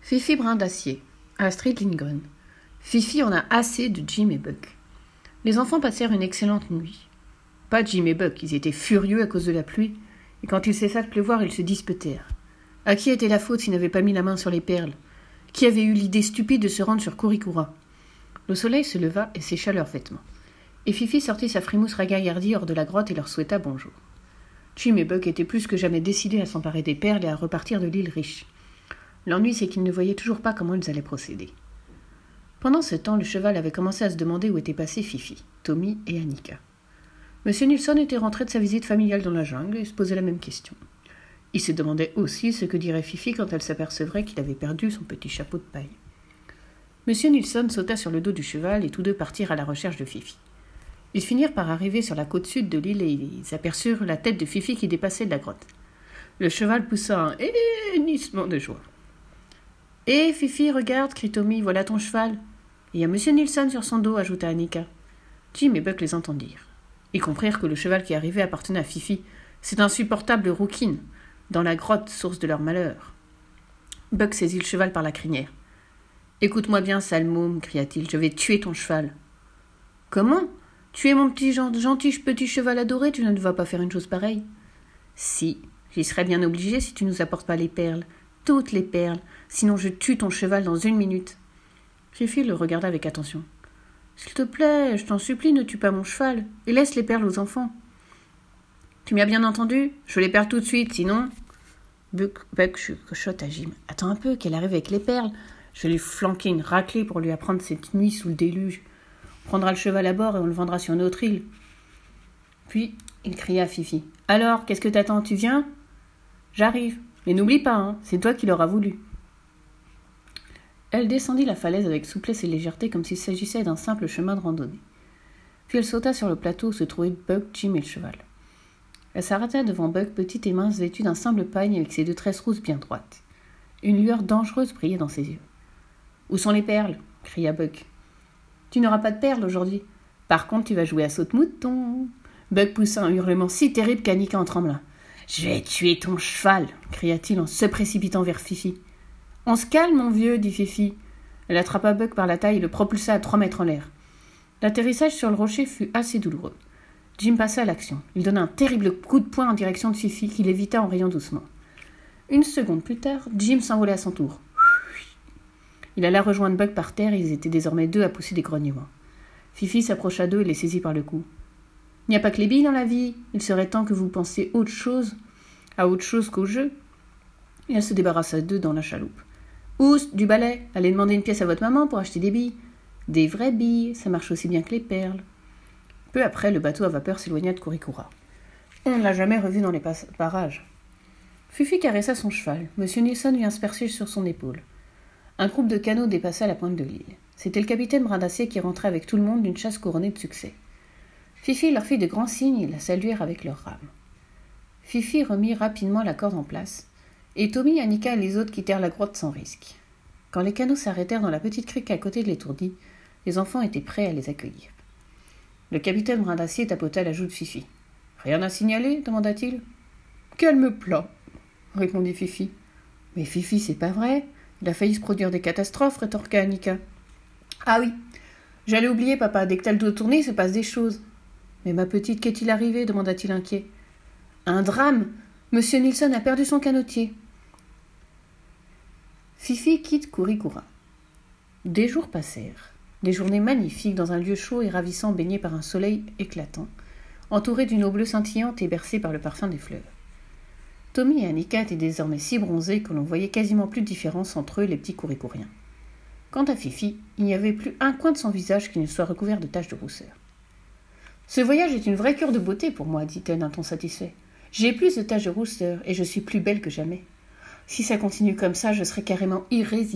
Fifi Brin d'Acier, Astrid Lindgren. Fifi en a assez de Jim et Buck. Les enfants passèrent une excellente nuit. Pas Jim et Buck, ils étaient furieux à cause de la pluie, et quand il cessa de pleuvoir, ils se disputèrent. À qui était la faute s'ils n'avaient pas mis la main sur les perles? Qui avait eu l'idée stupide de se rendre sur Kurikura? Le soleil se leva et sécha leurs vêtements. Et Fifi sortit sa frimousse ragaillardie hors de la grotte et leur souhaita bonjour. Jim et Buck étaient plus que jamais décidés à s'emparer des perles et à repartir de l'île riche. L'ennui, c'est qu'ils ne voyaient toujours pas comment ils allaient procéder. Pendant ce temps, le cheval avait commencé à se demander où étaient passés Fifi, Tommy et Annika. M. Nilsson était rentré de sa visite familiale dans la jungle et se posait la même question. Il se demandait aussi ce que dirait Fifi quand elle s'apercevrait qu'il avait perdu son petit chapeau de paille. M. Nilsson sauta sur le dos du cheval et tous deux partirent à la recherche de Fifi. Ils finirent par arriver sur la côte sud de l'île et ils aperçurent la tête de Fifi qui dépassait de la grotte. Le cheval poussa un hennissement de joie. « Hé, Fifi, regarde !» crie Tommy, « voilà ton cheval !» « Il y a M. Nilsson sur son dos !» ajouta Annika. Jim et Buck les entendirent. Ils comprirent que le cheval qui arrivait appartenait à Fifi, cet insupportable rouquine, dans la grotte, source de leur malheur. Buck saisit le cheval par la crinière. « Écoute-moi bien, sale môme !» cria-t-il, « je vais tuer ton cheval. »« Comment ? Tuer mon gentil petit cheval adoré, tu ne vas pas faire une chose pareille. »« Si, j'y serais bien obligé si tu nous apportes pas les perles. Toutes les perles, sinon je tue ton cheval dans 1 minute. » Fifi le regarda avec attention. « S'il te plaît, je t'en supplie, ne tue pas mon cheval, et laisse les perles aux enfants. »« Tu m'as bien entendu ? Je les perds tout de suite, sinon... » Buck chuchote à Jim. « Attends un peu, qu'elle arrive avec les perles. Je vais lui flanquer une raclée pour lui apprendre cette nuit sous le déluge. On prendra le cheval à bord et on le vendra sur une autre île. » Puis il cria à Fifi. « Alors, qu'est-ce que t'attends, tu viens ? » ?»« J'arrive. Mais n'oublie pas, hein, c'est toi qui l'auras voulu. » Elle descendit la falaise avec souplesse et légèreté comme s'il s'agissait d'un simple chemin de randonnée. Puis elle sauta sur le plateau où se trouvaient Buck, Jim et le cheval. Elle s'arrêta devant Buck, petite et mince, vêtue d'un simple pagne avec ses 2 tresses rousses bien droites. Une lueur dangereuse brillait dans ses yeux. « Où sont les perles ?» cria Buck. « Tu n'auras pas de perles aujourd'hui. Par contre, tu vas jouer à saute-mouton. » Buck poussa un hurlement si terrible qu'Annika en trembla. « Je vais tuer ton cheval !» cria-t-il en se précipitant vers Fifi. « On se calme, mon vieux !» dit Fifi. Elle attrapa Buck par la taille et le propulsa à 3 mètres en l'air. L'atterrissage sur le rocher fut assez douloureux. Jim passa à l'action. Il donna un terrible coup de poing en direction de Fifi, qui l'évita en riant doucement. 1 seconde plus tard, Jim s'envolait à son tour. Il alla rejoindre Buck par terre et ils étaient désormais 2 à pousser des grognements. Fifi s'approcha d'eux et les saisit par le cou. « Il n'y a pas que les billes dans la vie. Il serait temps que vous pensiez à autre chose qu'au jeu. » Et elle se débarrassa d'eux dans la chaloupe. « Ousse, du balai. Allez demander une pièce à votre maman pour acheter des billes. Des vraies billes, ça marche aussi bien que les perles. » Peu après, le bateau à vapeur s'éloigna de Kurikura. On ne l'a jamais revu dans les parages. Fifi caressa son cheval. M. Nilsson vient se percher sur son épaule. Un groupe de canots dépassa la pointe de l'île. C'était le capitaine Brin d'Acier qui rentrait avec tout le monde d'une chasse couronnée de succès. Fifi leur fit de grands signes et la saluèrent avec leurs rames. Fifi remit rapidement la corde en place, et Tommy, Annika et les autres quittèrent la grotte sans risque. Quand les canots s'arrêtèrent dans la petite crique à côté de l'étourdie, les enfants étaient prêts à les accueillir. Le capitaine Brin d'Acier tapota la joue de Fifi. « Rien à signaler ?» demanda-t-il. « Calme plat !» répondit Fifi. « Mais Fifi, c'est pas vrai. Il a failli se produire des catastrophes, rétorqua Annika. « Ah oui, j'allais oublier, papa. Dès que t'as le dos tourné, il se passe des choses. »« Mais ma petite, qu'est-il arrivé ?» demanda-t-il inquiet. « Un drame. Monsieur Nilsson a perdu son canotier. » Fifi quitte Kurikura. Des jours passèrent. Des journées magnifiques dans un lieu chaud et ravissant baigné par un soleil éclatant, entouré d'une eau bleue scintillante et bercé par le parfum des fleurs. Tommy et Annika étaient désormais si bronzés que l'on voyait quasiment plus de différence entre eux, les petits Kurikuriens. Quant à Fifi, il n'y avait plus un coin de son visage qui ne soit recouvert de taches de rousseur. « Ce voyage est une vraie cure de beauté pour moi, dit-elle d'un ton satisfait. J'ai plus de taches de rousseur et je suis plus belle que jamais. Si ça continue comme ça, je serai carrément irrésistible. »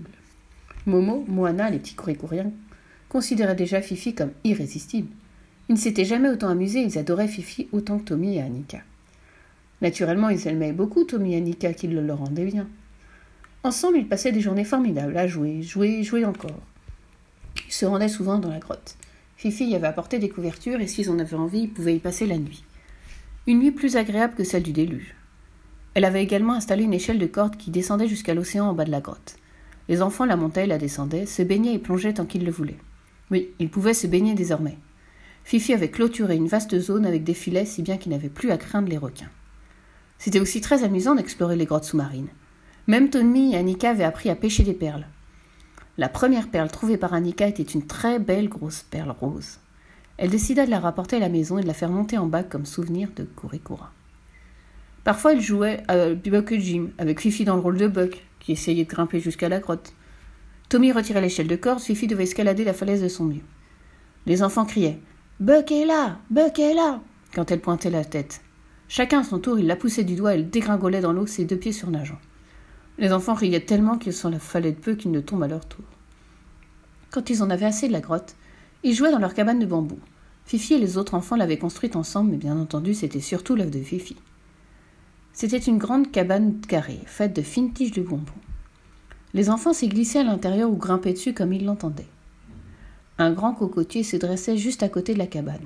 Momo, Moana, les petits Kurikuriens, considéraient déjà Fifi comme irrésistible. Ils ne s'étaient jamais autant amusés, ils adoraient Fifi autant que Tommy et Annika. Naturellement, ils aimaient beaucoup Tommy et Annika, qui le leur rendaient bien. Ensemble, ils passaient des journées formidables à jouer encore. Ils se rendaient souvent dans la grotte. Fifi y avait apporté des couvertures et s'ils en avaient envie, ils pouvaient y passer la nuit. Une nuit plus agréable que celle du déluge. Elle avait également installé une échelle de corde qui descendait jusqu'à l'océan en bas de la grotte. Les enfants la montaient et la descendaient, se baignaient et plongeaient tant qu'ils le voulaient. Oui, ils pouvaient se baigner désormais. Fifi avait clôturé une vaste zone avec des filets si bien qu'il n'avait plus à craindre les requins. C'était aussi très amusant d'explorer les grottes sous-marines. Même Tommy et Annika avaient appris à pêcher des perles. La première perle trouvée par Annika était une très belle grosse perle rose. Elle décida de la rapporter à la maison et de la faire monter en bac comme souvenir de Kurikura. Parfois, elle jouait à Buck et Jim, avec Fifi dans le rôle de Buck, qui essayait de grimper jusqu'à la grotte. Tommy retirait l'échelle de corde, Fifi devait escalader la falaise de son mieux. Les enfants criaient « Buck est là! Buck est là !» quand elle pointait la tête. Chacun à son tour, il la poussait du doigt et elle dégringolait dans l'eau, ses 2 pieds surnageant. Les enfants riaient tellement qu'il s'en fallait de peu qu'ils ne tombent à leur tour. Quand ils en avaient assez de la grotte, ils jouaient dans leur cabane de bambou. Fifi et les autres enfants l'avaient construite ensemble, mais bien entendu, c'était surtout l'œuvre de Fifi. C'était une grande cabane carrée, faite de fines tiges de bambou. Les enfants s'y glissaient à l'intérieur ou grimpaient dessus comme ils l'entendaient. Un grand cocotier se dressait juste à côté de la cabane.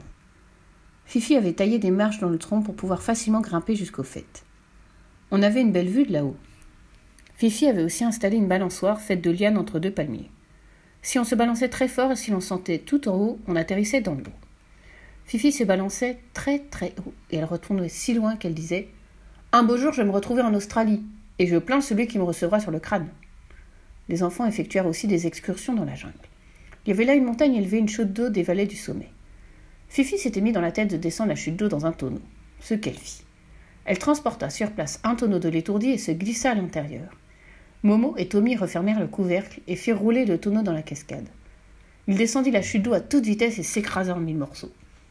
Fifi avait taillé des marches dans le tronc pour pouvoir facilement grimper jusqu'au faîte. On avait une belle vue de là-haut. Fifi avait aussi installé une balançoire faite de lianes entre 2 palmiers. Si on se balançait très fort et si l'on sentait tout en haut, on atterrissait dans l'eau. Fifi se balançait très très haut et elle retournait si loin qu'elle disait « Un beau jour, je vais me retrouver en Australie et je plains celui qui me recevra sur le crâne. » Les enfants effectuèrent aussi des excursions dans la jungle. Il y avait là une montagne élevée, une chute d'eau dévalait du sommet. Fifi s'était mis dans la tête de descendre la chute d'eau dans un tonneau, ce qu'elle fit. Elle transporta sur place un tonneau de l'étourdi et se glissa à l'intérieur. Momo et Tommy refermèrent le couvercle et firent rouler le tonneau dans la cascade. Il descendit la chute d'eau à toute vitesse et s'écrasa en 1000 morceaux.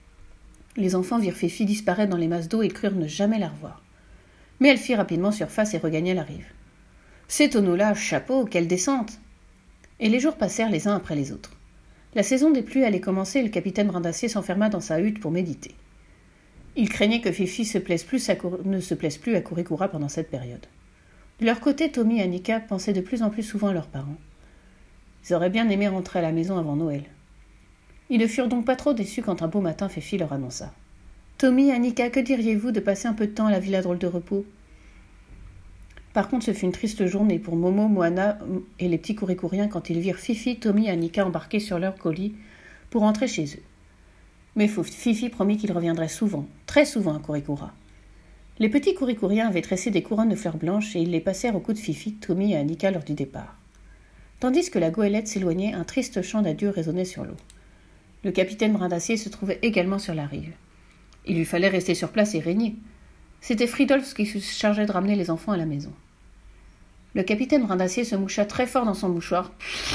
Les enfants virent Fifi disparaître dans les masses d'eau et crurent ne jamais la revoir. Mais elle fit rapidement surface et regagna la rive. « Ces tonneaux-là, chapeau, quelle descente !» Et les jours passèrent les uns après les autres. La saison des pluies allait commencer et le capitaine Brindacier s'enferma dans sa hutte pour méditer. Il craignait que Fifi ne se plaise plus à Kurikura pendant cette période. De leur côté, Tommy et Annika pensaient de plus en plus souvent à leurs parents. Ils auraient bien aimé rentrer à la maison avant Noël. Ils ne furent donc pas trop déçus quand un beau matin Fifi leur annonça « Tommy, Annika, que diriez-vous de passer un peu de temps à la Villa Drôle de Repos ?» Par contre, ce fut une triste journée pour Momo, Moana et les petits Kurikuriens quand ils virent Fifi, Tommy et Annika embarqués sur leur colis pour rentrer chez eux. Mais Fifi promit qu'il reviendrait souvent, très souvent à Kurikura. Les petits Kurikuriens avaient tressé des couronnes de fleurs blanches et ils les passèrent au cou de Fifi, Tommy et Annika lors du départ. Tandis que la goélette s'éloignait, un triste chant d'adieu résonnait sur l'eau. Le capitaine Brindacier se trouvait également sur la rive. Il lui fallait rester sur place et régner. C'était Fridolf qui se chargeait de ramener les enfants à la maison. Le capitaine Brindacier se moucha très fort dans son mouchoir,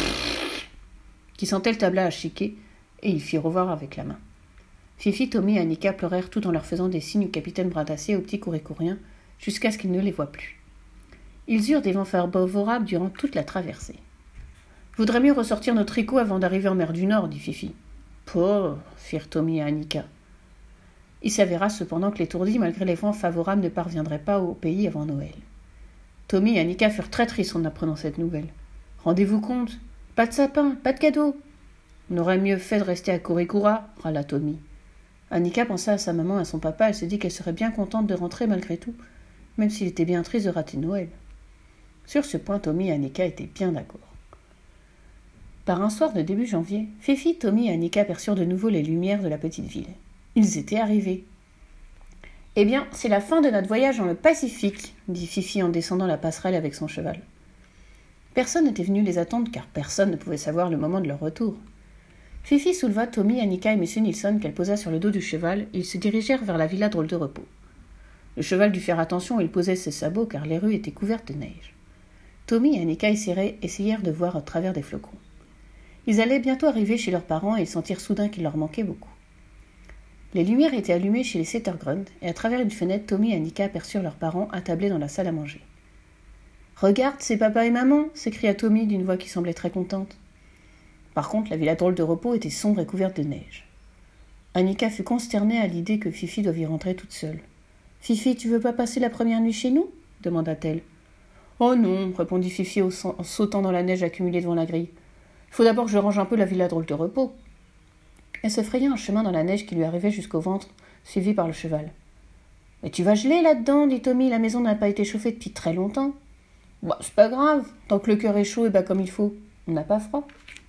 qui sentait le tabac à chiquer, et il fit au revoir avec la main. Fifi, Tommy et Annika pleurèrent tout en leur faisant des signes au capitaine Brindacier et aux petits Kurikuriens, jusqu'à ce qu'ils ne les voient plus. Ils eurent des vents favorables durant toute la traversée. « Vaudrait mieux ressortir nos tricots avant d'arriver en mer du Nord, dit Fifi. « Pauvre, firent Tommy et Annika. Il s'avéra cependant que l'étourdi, malgré les vents favorables, ne parviendrait pas au pays avant Noël. Tommy et Annika furent très tristes en apprenant cette nouvelle. « Rendez-vous compte, pas de sapin, pas de cadeau. »« On aurait mieux fait de rester à Kurikura, râla Tommy. Annika pensa à sa maman et à son papa, elle se dit qu'elle serait bien contente de rentrer malgré tout, même s'il était bien triste de rater Noël. Sur ce point, Tommy et Annika étaient bien d'accord. Par un soir de début janvier, Fifi, Tommy et Annika aperçurent de nouveau les lumières de la petite ville. Ils étaient arrivés. « Eh bien, c'est la fin de notre voyage dans le Pacifique, » dit Fifi en descendant la passerelle avec son cheval. Personne n'était venu les attendre car personne ne pouvait savoir le moment de leur retour. Fifi souleva Tommy, Annika et M. Nilsson qu'elle posa sur le dos du cheval et ils se dirigèrent vers la villa Drôle de Repos. Le cheval dut faire attention où il posait ses sabots car les rues étaient couvertes de neige. Tommy et Annika essayèrent de voir à travers des flocons. Ils allaient bientôt arriver chez leurs parents et ils sentirent soudain qu'il leur manquait beaucoup. Les lumières étaient allumées chez les Settergrund et à travers une fenêtre, Tommy et Annika aperçurent leurs parents attablés dans la salle à manger. « Regarde, c'est papa et maman !» s'écria Tommy d'une voix qui semblait très contente. Par contre, la villa Drôle de Repos était sombre et couverte de neige. Annika fut consternée à l'idée que Fifi doive y rentrer toute seule. « Fifi, tu veux pas passer la première nuit chez nous ?» demanda-t-elle. « Oh non !» répondit Fifi en sautant dans la neige accumulée devant la grille. « Il faut d'abord que je range un peu la villa Drôle de Repos. » Elle se fraya un chemin dans la neige qui lui arrivait jusqu'au ventre, suivie par le cheval. « Mais tu vas geler là-dedans, dit Tommy, la maison n'a pas été chauffée depuis très longtemps. » Bah, c'est pas grave, tant que le cœur est chaud et bah comme il faut, on n'a pas froid.